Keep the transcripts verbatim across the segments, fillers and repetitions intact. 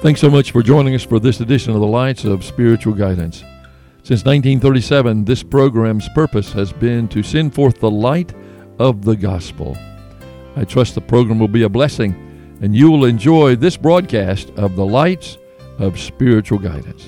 Thanks so much for joining us for this edition of the Lights of Spiritual Guidance. Since nineteen thirty-seven, this program's purpose has been to send forth the light of the gospel. I trust the program will be a blessing, and you will enjoy this broadcast of the Lights of Spiritual Guidance.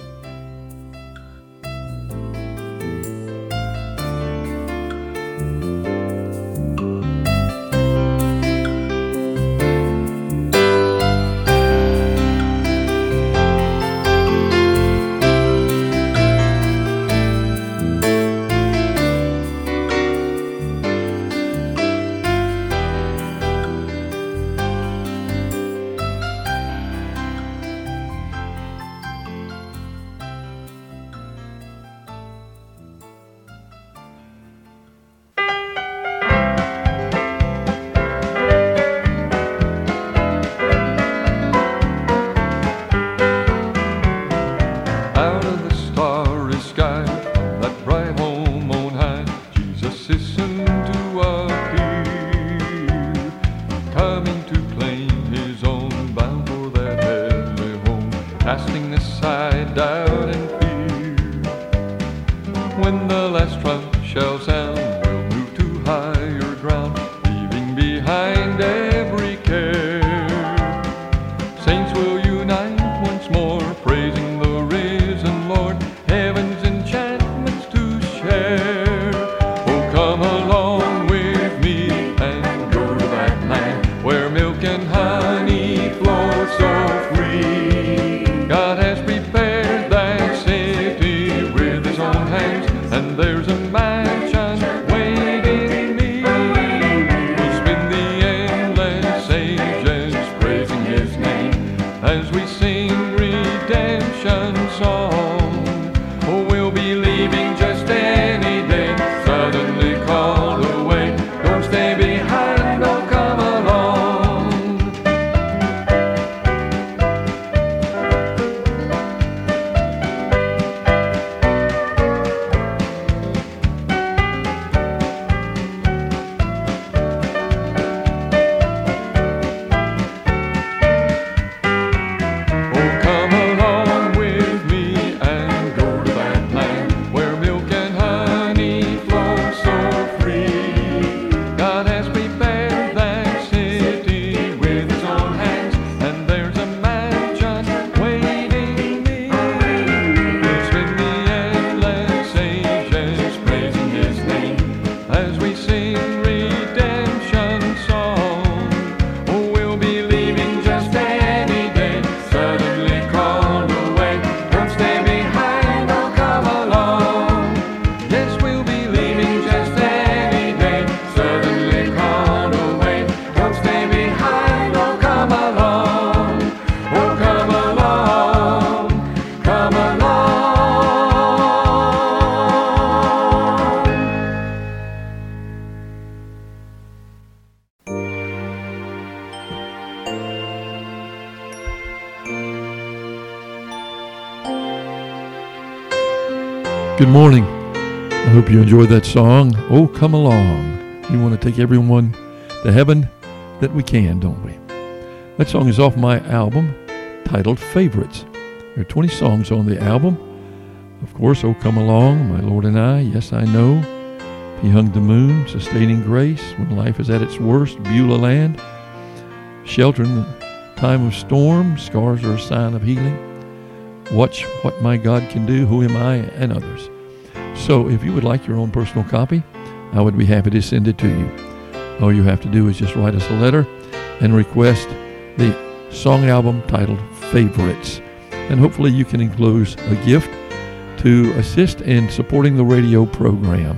Good morning. I hope you enjoyed that song, Oh Come Along. We want to take everyone to heaven that we can, don't we? That song is off my album titled Favorites. There are twenty songs on the album. Of course, Oh Come Along, My Lord and I, Yes I Know, He Hung the Moon, Sustaining Grace, When Life is at its Worst, Beulah Land, Shelter in the Time of Storm, Scars Are a Sign of Healing, Watch What My God Can Do, Who Am I, and others. So if you would like your own personal copy, I would be happy to send it to you. All you have to do is just write us a letter and request the song album titled Favorites. And hopefully you can enclose a gift to assist in supporting the radio program.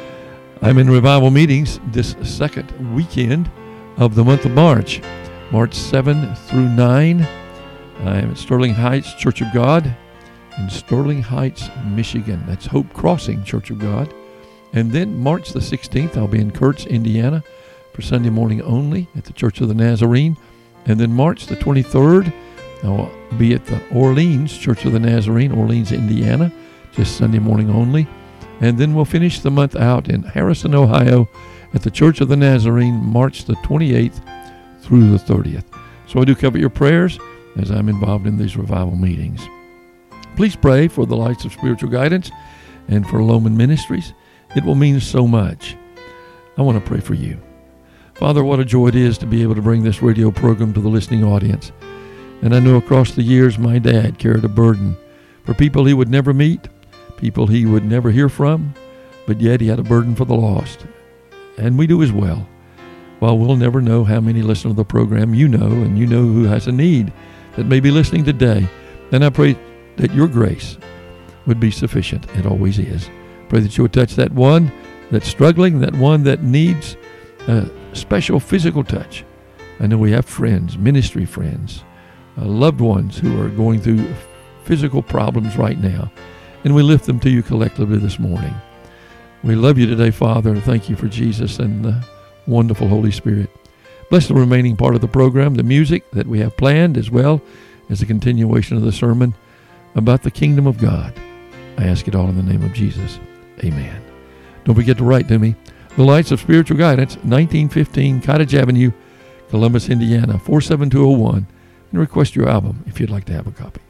I'm in revival meetings this second weekend of the month of March, March seventh through ninth. I'm at Sterling Heights Church of God in Sterling Heights, Michigan. That's Hope Crossing Church of God. And then March the sixteenth, I'll be in Kurtz, Indiana for Sunday morning only at the Church of the Nazarene. And then March the twenty-third, I'll be at the Orleans Church of the Nazarene, Orleans, Indiana, just Sunday morning only. And then we'll finish the month out in Harrison, Ohio at the Church of the Nazarene, March the twenty-eighth through the thirtieth. So I do covet your prayers as I'm involved in these revival meetings. Please pray for the Lights of Spiritual Guidance and for Loman Ministries. It will mean so much. I want to pray for you. Father, what a joy it is to be able to bring this radio program to the listening audience. And I know across the years my dad carried a burden for people he would never meet, people he would never hear from, but yet he had a burden for the lost. And we do as well. While we'll never know how many listen to the program, you know, and you know who has a need that may be listening today. And I pray that your grace would be sufficient. It always is. Pray that you would touch that one that's struggling, that one that needs a special physical touch. I know we have friends, ministry friends, uh, loved ones who are going through physical problems right now, and we lift them to you collectively this morning. We love you today, Father, and thank you for Jesus and the wonderful Holy Spirit. Bless the remaining part of the program, the music that we have planned, as well as the continuation of the sermon about the kingdom of God. I ask it all in the name of Jesus. Amen. Don't forget to write to me. The Lights of Spiritual Guidance, nineteen fifteen Cottage Avenue, Columbus, Indiana, four seven two oh one, and request your album if you'd like to have a copy.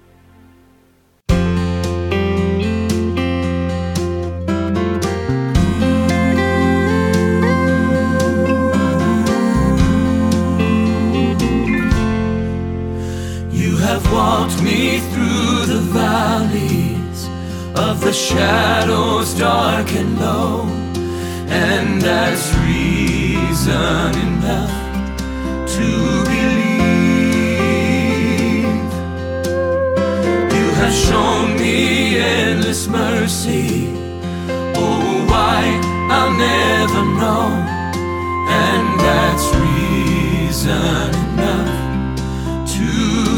You have walked me through the valleys of the shadows dark and low, and that's reason enough to believe. You have shown me endless mercy. Oh, why I'll never know, and that's reason enough to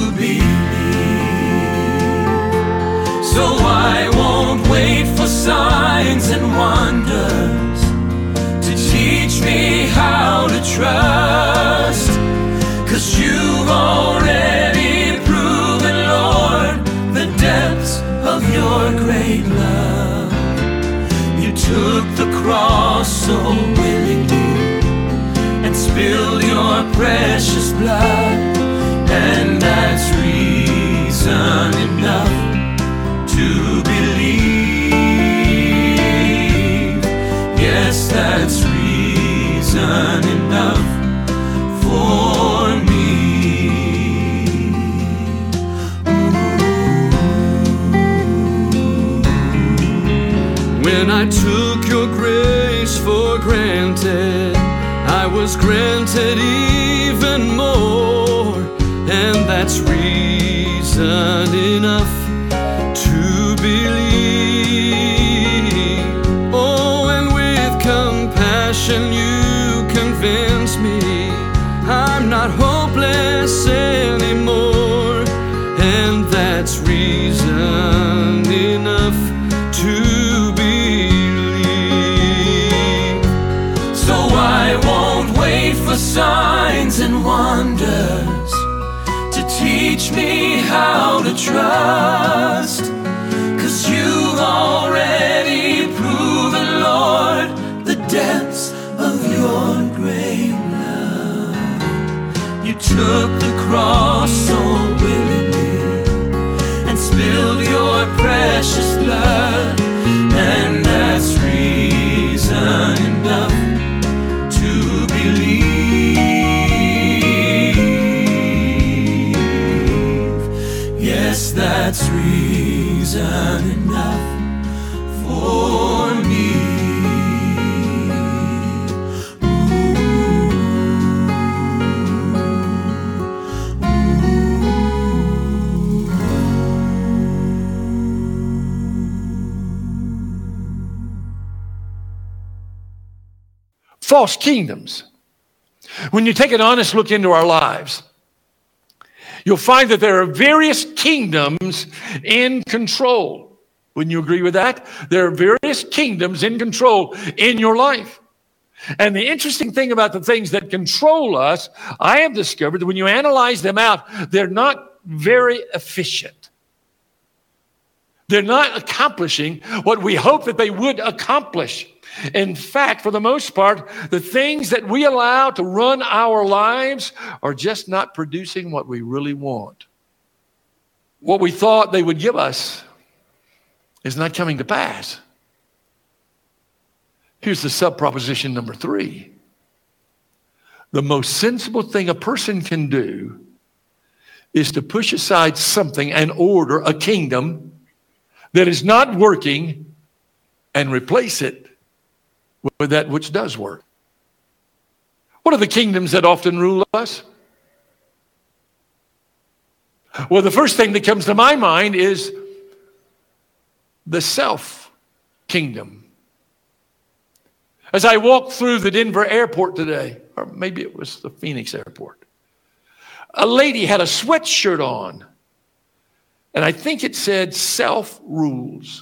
believe. So I won't wait for signs and wonders to teach me how to trust, 'cause you've already proven, Lord, the depths of your great love. You took the cross so willingly and spilled your precious blood, and that's reason enough to believe. Yes, that's reason enough for me. When I took your grace for granted, I was granted even more, and that's reason enough to believe. Oh, and with compassion you convince me I'm not hopeless anymore, and that's reason enough to believe. So I won't wait for signs and wonders to teach me how to trust, 'cause you've already proven, Lord, the depths of your great love. You took the cross so willingly and spilled your precious blood, and that's reason enough to believe. Yes, that's reason enough for me. False kingdoms. When you take an honest look into our lives, you'll find that there are various kingdoms in control. Wouldn't you agree with that? There are various kingdoms in control in your life. And the interesting thing about the things that control us, I have discovered that when you analyze them out, they're not very efficient. They're not accomplishing what we hope that they would accomplish. In fact, for the most part, the things that we allow to run our lives are just not producing what we really want. what we thought they would give us is not coming to pass. Here's the sub-proposition number three. The most sensible thing a person can do is to push aside something and order a kingdom that is not working and replace it with that which does work. What are the kingdoms that often rule us? Well, the first thing that comes to my mind is the self kingdom. As I walked through the Denver airport today, or maybe it was the Phoenix airport, a lady had a sweatshirt on, and I think it said self rules.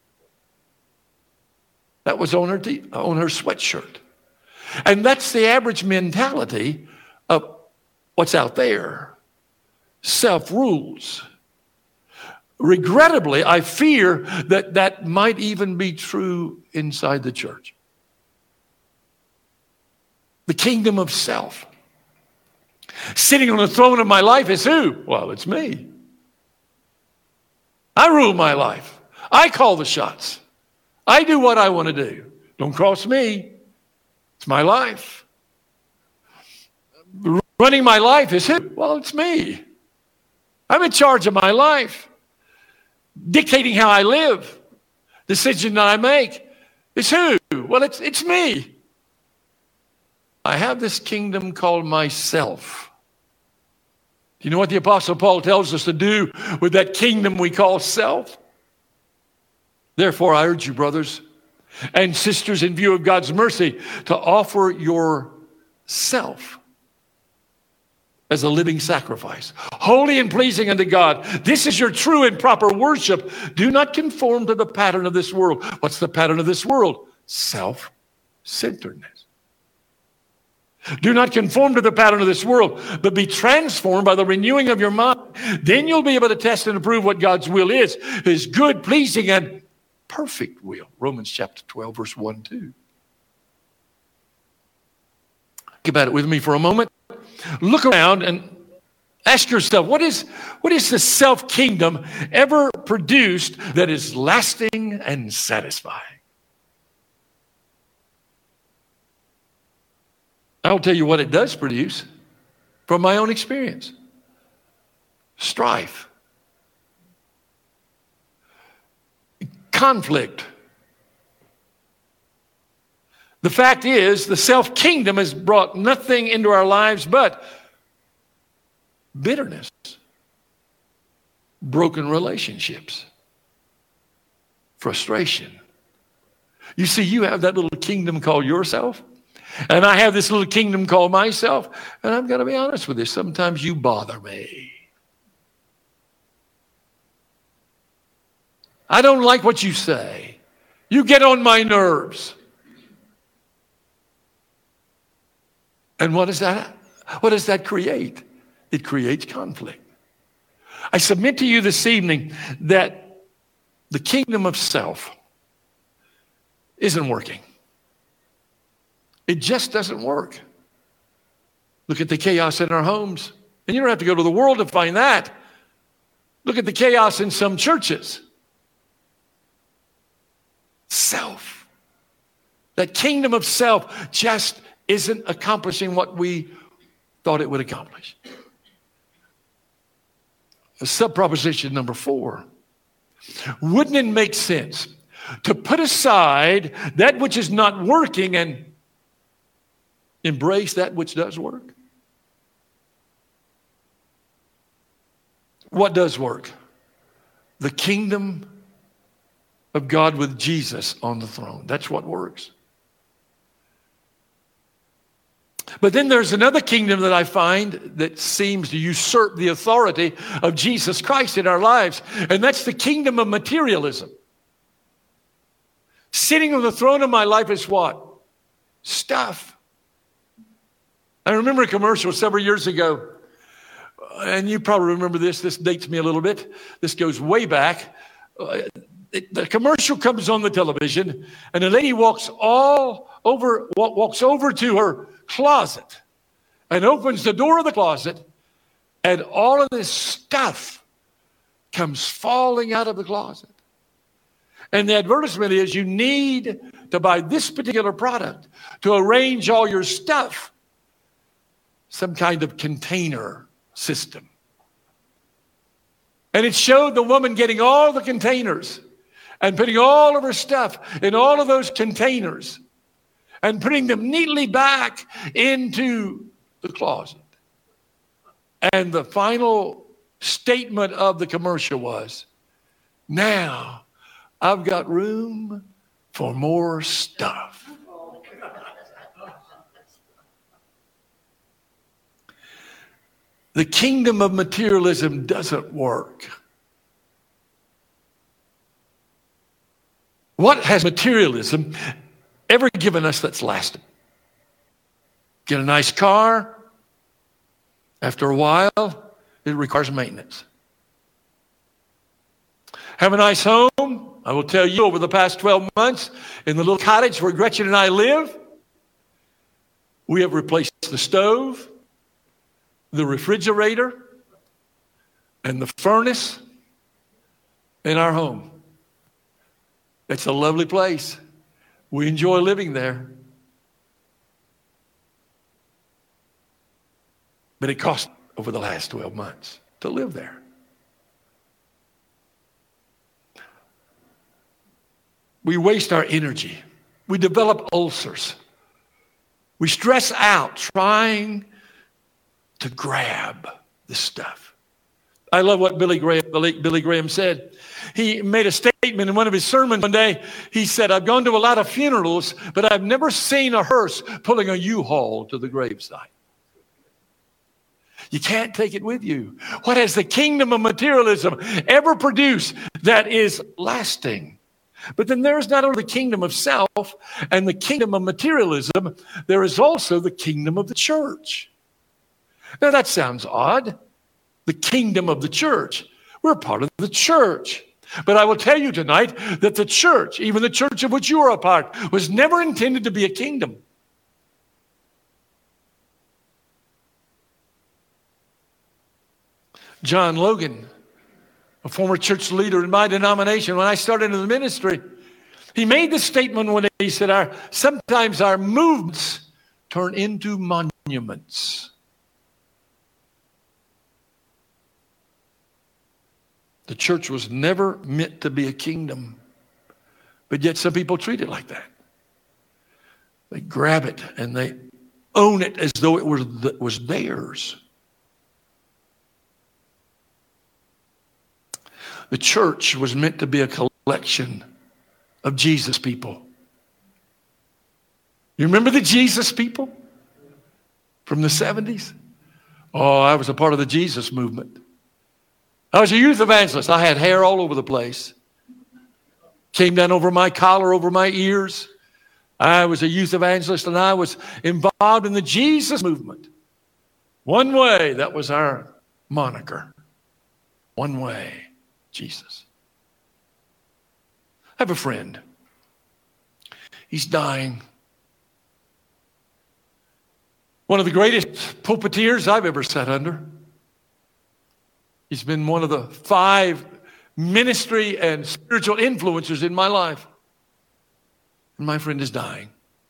That was on her, t- on her sweatshirt. And that's the average mentality of what's out there. Self rules. Regrettably, I fear that that might even be true inside the church. The kingdom of self. Sitting on the throne of my life is who? Well, it's me. I rule my life. I call the shots. I do what I want to do. Don't cross me. It's my life. Running my life is who? Well, it's me. I'm in charge of my life. Dictating how I live, decision that I make, is who? Well, it's, it's me. I have this kingdom called myself. Do you know what the Apostle Paul tells us to do with that kingdom we call self? Therefore, I urge you, brothers and sisters, in view of God's mercy, to offer yourself as a living sacrifice, holy and pleasing unto God. This is your true and proper worship. Do not conform to the pattern of this world. What's the pattern of this world? Self-centeredness. Do not conform to the pattern of this world, but be transformed by the renewing of your mind. Then you'll be able to test and approve what God's will is, his good, pleasing, and perfect will. Romans chapter twelve, verse one and two. Think about it with me for a moment. Look around and ask yourself, what is, what is the self-kingdom ever produced that is lasting and satisfying? I'll tell you what it does produce from my own experience. Strife. Conflict. The fact is, the self-kingdom has brought nothing into our lives but bitterness, broken relationships, frustration. You see, you have that little kingdom called yourself, and I have this little kingdom called myself, and I'm going to be honest with you, sometimes you bother me. I don't like what you say. You get on my nerves. And what does that, what does that create? It creates conflict. I submit to you this evening that the kingdom of self isn't working. It just doesn't work. Look at the chaos in our homes. And you don't have to go to the world to find that. Look at the chaos in some churches. Self. That kingdom of self just isn't accomplishing what we thought it would accomplish. Sub-proposition number four. Wouldn't it make sense to put aside that which is not working and embrace that which does work? What does work? The kingdom of God with Jesus on the throne. That's what works. But then there's another kingdom that I find that seems to usurp the authority of Jesus Christ in our lives, and that's the kingdom of materialism. Sitting on the throne of my life is what? Stuff. I remember a commercial several years ago, and you probably remember this. This dates me a little bit. This goes way back. Uh, it, the commercial comes on the television, and a lady walks all over, walks over to her closet and opens the door of the closet, and all of this stuff comes falling out of the closet. And the advertisement is you need to buy this particular product to arrange all your stuff. Some kind of container system. And it showed the woman getting all the containers and putting all of her stuff in all of those containers and putting them neatly back into the closet. And the final statement of the commercial was, now I've got room for more stuff. The kingdom of materialism doesn't work. What has materialism ever given us that's lasting? Get a nice car. After a while, it requires maintenance. Have a nice home. I will tell you, over the past twelve months, in the little cottage where Gretchen and I live, we have replaced the stove, the refrigerator, and the furnace in our home. It's a lovely place. We enjoy living there. But it cost over the last twelve months to live there. We waste our energy. We develop ulcers. We stress out trying to grab the stuff. I love what Billy Graham, Billy Graham said. He made a statement in one of his sermons one day. He said, I've gone to a lot of funerals, but I've never seen a hearse pulling a U-Haul to the gravesite. You can't take it with you. What has the kingdom of materialism ever produced that is lasting? But then there's not only the kingdom of self and the kingdom of materialism, there is also the kingdom of the church. Now that sounds odd. The kingdom of the church. We're part of the church. But I will tell you tonight that the church, even the church of which you are a part, was never intended to be a kingdom. John Logan, a former church leader in my denomination, when I started in the ministry, he made this statement one day. He said, "Our sometimes our movements turn into monuments." The church was never meant to be a kingdom, but yet some people treat it like that. They grab it and they own it as though it was, was theirs. The church was meant to be a collection of Jesus people. You remember the Jesus people from the seventies? Oh, I was a part of the Jesus movement. I was a youth evangelist. I had hair all over the place. Came down over my collar, over my ears. I was a youth evangelist and I was involved in the Jesus movement. One way, that was our moniker. One way, Jesus. I have a friend. He's dying. One of the greatest pulpiteers I've ever sat under. He's been one of the five ministry and spiritual influencers in my life. And my friend is dying.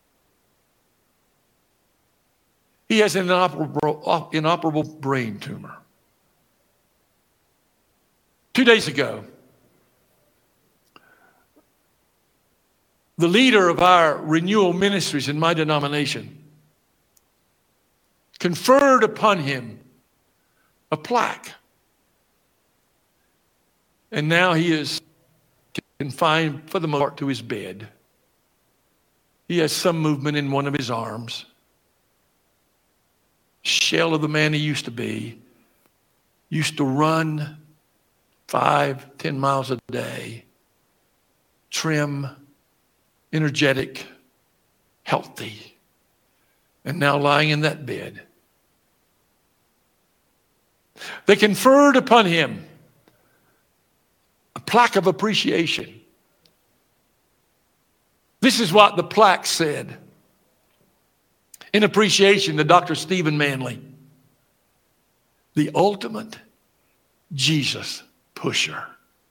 He has an inoperable, inoperable brain tumor. Two days ago, the leader of our renewal ministries in my denomination conferred upon him a plaque. And now he is confined for the most part to his bed. He has some movement in one of his arms. Shell of the man he used to be. Used to run five, ten miles a day. Trim, energetic, healthy. And now lying in that bed. They conferred upon him a plaque of appreciation. This is what the plaque said. In appreciation to Doctor Stephen Manley, the ultimate Jesus pusher.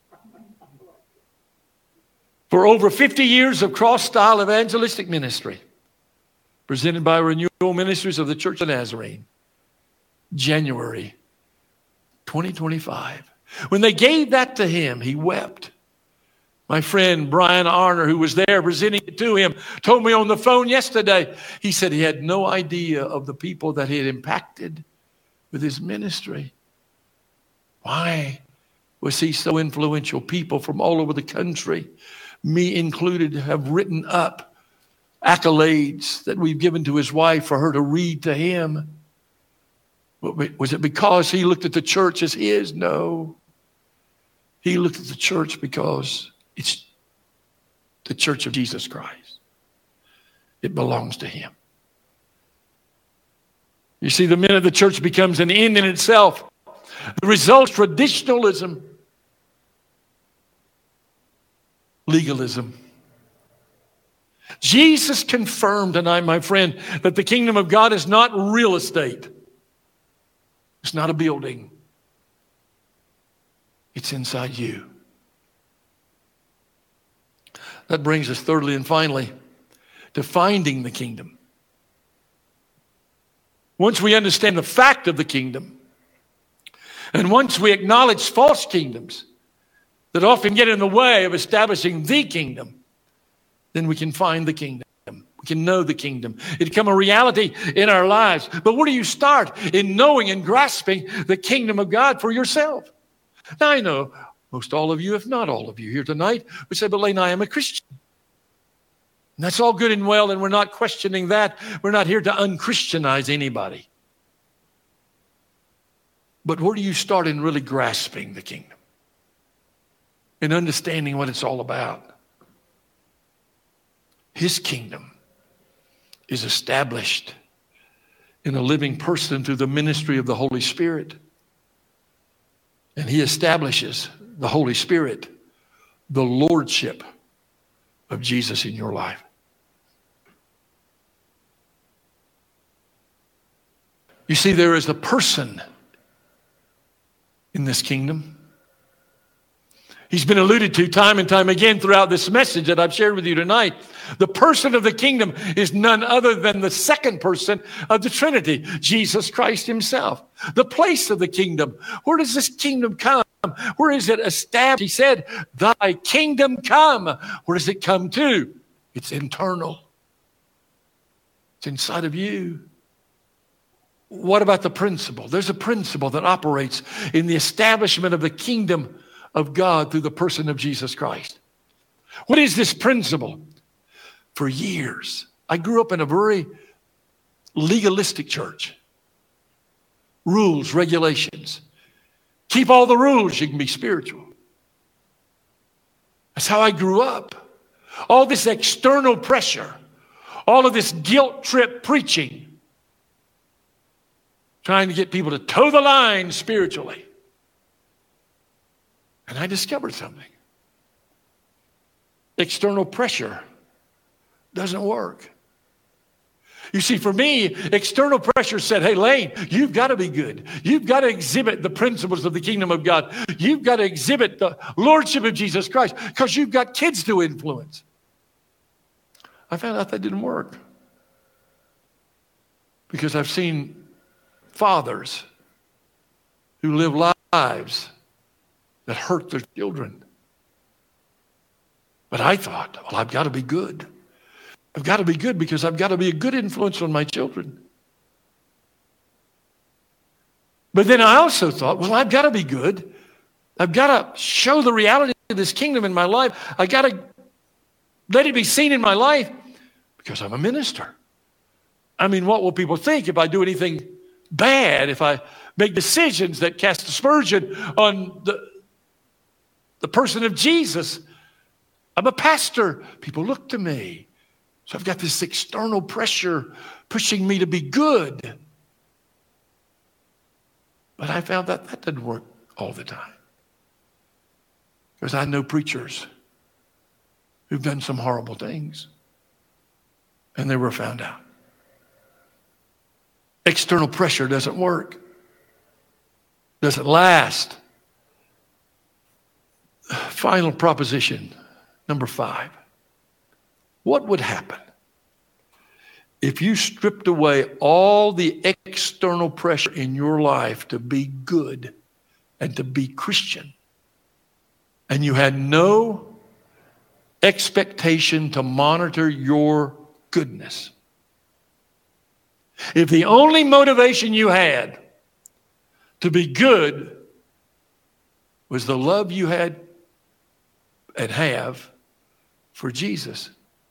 For over fifty years of cross-style evangelistic ministry, presented by Renewal Ministries of the Church of Nazarene, January twenty twenty-five. When they gave that to him, he wept. My friend Brian Arner, who was there presenting it to him, told me on the phone yesterday, he said he had no idea of the people that he had impacted with his ministry. Why was he so influential? People from all over the country, me included, have written up accolades that we've given to his wife for her to read to him. Was it because he looked at the church as his? No. He looked at the church because it's the church of Jesus Christ. It belongs to him. You see, the minute the church becomes an end in itself, the result is traditionalism, legalism. Jesus confirmed tonight, my friend, that the kingdom of God is not real estate. It's not a building. It's inside you. That brings us thirdly and finally to finding the kingdom. Once we understand the fact of the kingdom, and once we acknowledge false kingdoms that often get in the way of establishing the kingdom, then we can find the kingdom. We can know the kingdom. It become a reality in our lives. But where do you start in knowing and grasping the kingdom of God for yourself? Now, I know most all of you, if not all of you here tonight, would say, but Lane, I am a Christian. And that's all good and well, and we're not questioning that. We're not here to unchristianize anybody. But where do you start in really grasping the kingdom and understanding what it's all about? His kingdom is established in a living person through the ministry of the Holy Spirit. And he establishes, the Holy Spirit, the lordship of Jesus in your life. You see, there is a person in this kingdom. He's been alluded to time and time again throughout this message that I've shared with you tonight. The person of the kingdom is none other than the second person of the Trinity, Jesus Christ himself. The place of the kingdom. Where does this kingdom come? Where is it established? He said, thy kingdom come. Where does it come to? It's internal. It's inside of you. What about the principle? There's a principle that operates in the establishment of the kingdom of God through the person of Jesus Christ. What is this principle? For years, I grew up in a very legalistic church. Rules, regulations. Keep all the rules, you can be spiritual. That's how I grew up. All this external pressure, all of this guilt trip preaching, trying to get people to toe the line spiritually. And I discovered something. External pressure doesn't work. You see, for me, external pressure said, hey, Lane, you've got to be good. You've got to exhibit the principles of the kingdom of God. You've got to exhibit the lordship of Jesus Christ because you've got kids to influence. I found out that didn't work because I've seen fathers who live lives that hurt their children. But I thought, well, I've got to be good. I've got to be good because I've got to be a good influence on my children. But then I also thought, well, I've got to be good. I've got to show the reality of this kingdom in my life. I've got to let it be seen in my life because I'm a minister. I mean, what will people think if I do anything bad, if I make decisions that cast aspersion on the The person of Jesus? I'm a pastor. People look to me. So I've got this external pressure pushing me to be good. But I found that that didn't work all the time. Because I know preachers who've done some horrible things. And they were found out. External pressure doesn't work. Doesn't last. Final proposition, number five. What would happen if you stripped away all the external pressure in your life to be good and to be Christian, and you had no expectation to monitor your goodness? If the only motivation you had to be good was the love you had and have for Jesus,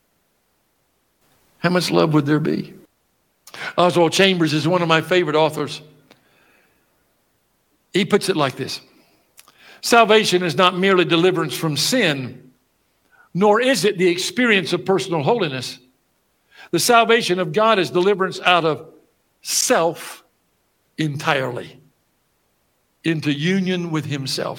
how much love would there be? Oswald Chambers is one of my favorite authors. He puts it like this: salvation is not merely deliverance from sin, nor is it the experience of personal holiness. The salvation of God is deliverance out of self entirely into union with himself.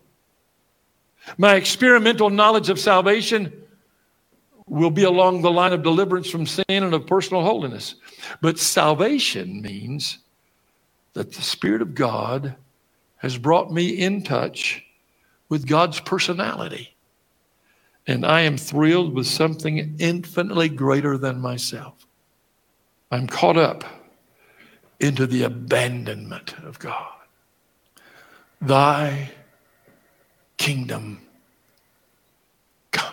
My experimental knowledge of salvation will be along the line of deliverance from sin and of personal holiness. But salvation means that the Spirit of God has brought me in touch with God's personality. And I am thrilled with something infinitely greater than myself. I'm caught up into the abandonment of God. Thy kingdom come.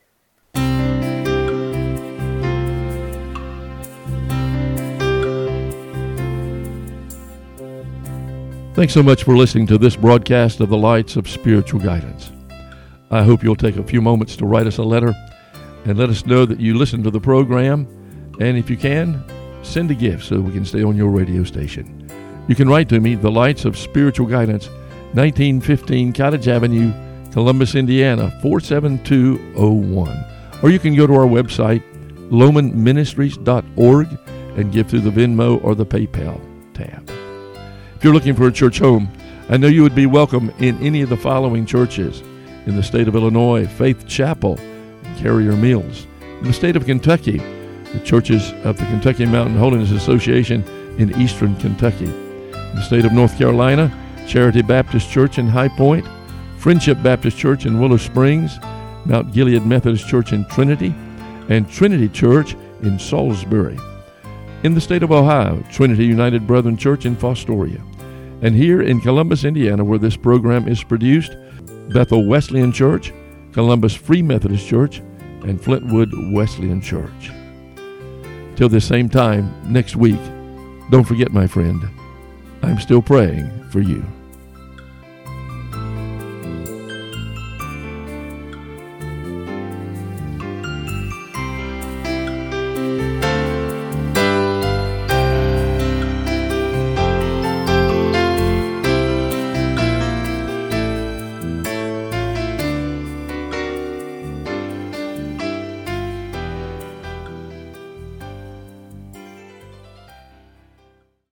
Thanks so much for listening to this broadcast of the Lights of Spiritual Guidance. I hope you'll take a few moments to write us a letter and let us know that you listened to the program. And if you can, send a gift so we can stay on your radio station. You can write to me, The Lights of Spiritual Guidance, nineteen fifteen Cottage Avenue, Columbus, Indiana, four seven two oh one. Or you can go to our website, loman ministries dot org, and give through the Venmo or the PayPal tab. If you're looking for a church home, I know you would be welcome in any of the following churches: in the state of Illinois, Faith Chapel, Carrier Mills; in the state of Kentucky, the churches of the Kentucky Mountain Holiness Association in eastern Kentucky; in the state of North Carolina, Charity Baptist Church in High Point, Friendship Baptist Church in Willow Springs, Mount Gilead Methodist Church in Trinity, and Trinity Church in Salisbury; in the state of Ohio, Trinity United Brethren Church in Fostoria; and here in Columbus, Indiana, where this program is produced, Bethel Wesleyan Church, Columbus Free Methodist Church, and Flintwood Wesleyan Church. Till this same time next week, don't forget, my friend, I'm still praying for you.